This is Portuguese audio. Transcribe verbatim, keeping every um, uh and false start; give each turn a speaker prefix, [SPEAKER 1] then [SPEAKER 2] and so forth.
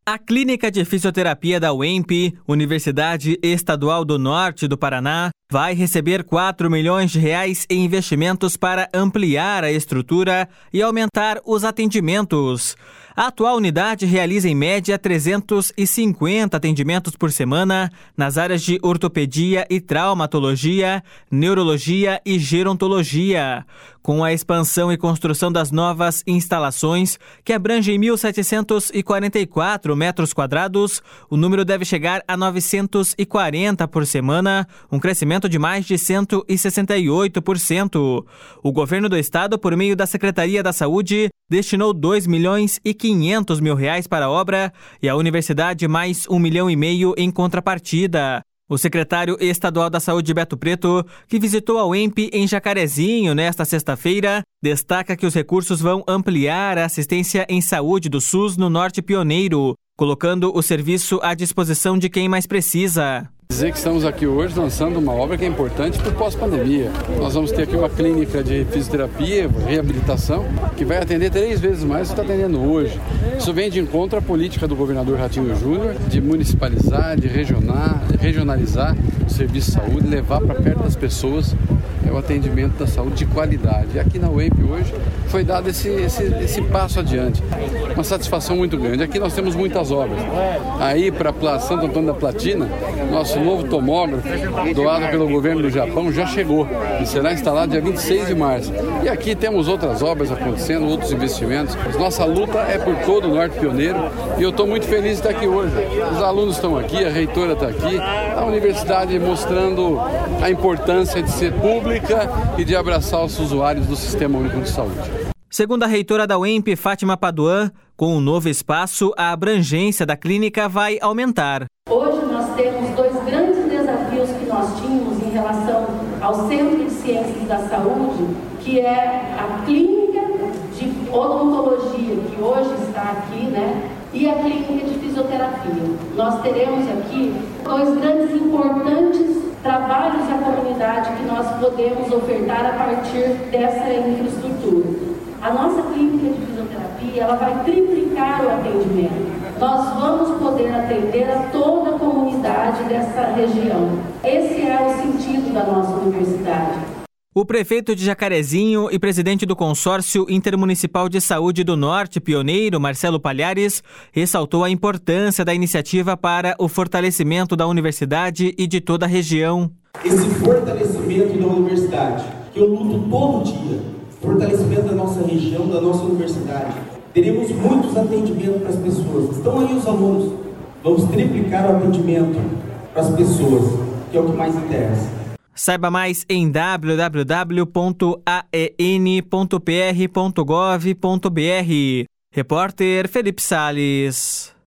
[SPEAKER 1] A Clínica de Fisioterapia da U E M P, Universidade Estadual do Norte do Paraná, vai receber quatro milhões de reais em investimentos para ampliar a estrutura e aumentar os atendimentos. A atual unidade realiza em média trezentos e cinquenta atendimentos por semana nas áreas de ortopedia e traumatologia, neurologia e gerontologia. Com a expansão e construção das novas instalações, que abrangem mil setecentos e quarenta e quatro metros quadrados, o número deve chegar a novecentos e quarenta por semana, um crescimento de mais de cento e sessenta e oito por cento. O governo do estado, por meio da Secretaria da Saúde, destinou dois milhões e quinhentos mil reais para a obra e a universidade mais um milhão e meio em contrapartida. O secretário estadual da Saúde, Beto Preto, que visitou a U E M P em Jacarezinho nesta sexta-feira, destaca que os recursos vão ampliar a assistência em saúde do SUS no Norte Pioneiro, colocando o serviço à disposição de quem mais precisa.
[SPEAKER 2] Dizer que estamos aqui hoje lançando uma obra que é importante para o pós-pandemia. Nós vamos ter aqui uma clínica de fisioterapia, reabilitação, que vai atender três vezes mais do que está atendendo hoje. Isso vem de encontro à política do governador Ratinho Júnior de municipalizar, de regionar, de regionalizar o serviço de saúde, levar para perto das pessoas é o atendimento da saúde de qualidade. E aqui na U E M P hoje foi dado esse, esse, esse passo adiante. Uma satisfação muito grande. Aqui nós temos muitas obras. Aí para Santo Antônio da Platina, nosso novo tomógrafo, doado pelo governo do Japão, já chegou e será instalado dia vinte e seis de março. E aqui temos outras obras acontecendo, outros investimentos. Nossa luta é por todo o Norte Pioneiro e eu estou muito feliz de estar aqui hoje. Os alunos estão aqui, a reitora está aqui, a universidade mostrando a importância de ser pública e de abraçar os usuários do Sistema Único de Saúde.
[SPEAKER 1] Segundo a reitora da U E M P, Fátima Paduan, com o novo espaço, a abrangência da clínica vai aumentar.
[SPEAKER 3] Hoje nós temos dois grandes desafios que nós tínhamos em relação ao Centro de Ciências da Saúde, que é a clínica de odontologia, que hoje está aqui, né? E a clínica de fisioterapia. Nós teremos aqui dois grandes e importantes trabalhos à comunidade que nós podemos ofertar a partir dessa infraestrutura. A nossa clínica de fisioterapia, ela vai triplicar o atendimento. Nós vamos poder atender a toda a comunidade dessa região. Esse é o sentido da nossa universidade.
[SPEAKER 1] O prefeito de Jacarezinho e presidente do Consórcio Intermunicipal de Saúde do Norte Pioneiro, Marcelo Palhares, ressaltou a importância da iniciativa para o fortalecimento da universidade e de toda a região.
[SPEAKER 4] Esse fortalecimento da universidade, que eu luto todo dia, fortalecimento da nossa região, da nossa universidade. Teremos muitos atendimentos para as pessoas. Estão aí os alunos. Vamos triplicar o atendimento para as pessoas, que é o que mais interessa.
[SPEAKER 1] Saiba mais em w w w ponto a e n ponto p r ponto gov ponto b r. Repórter Felipe Salles.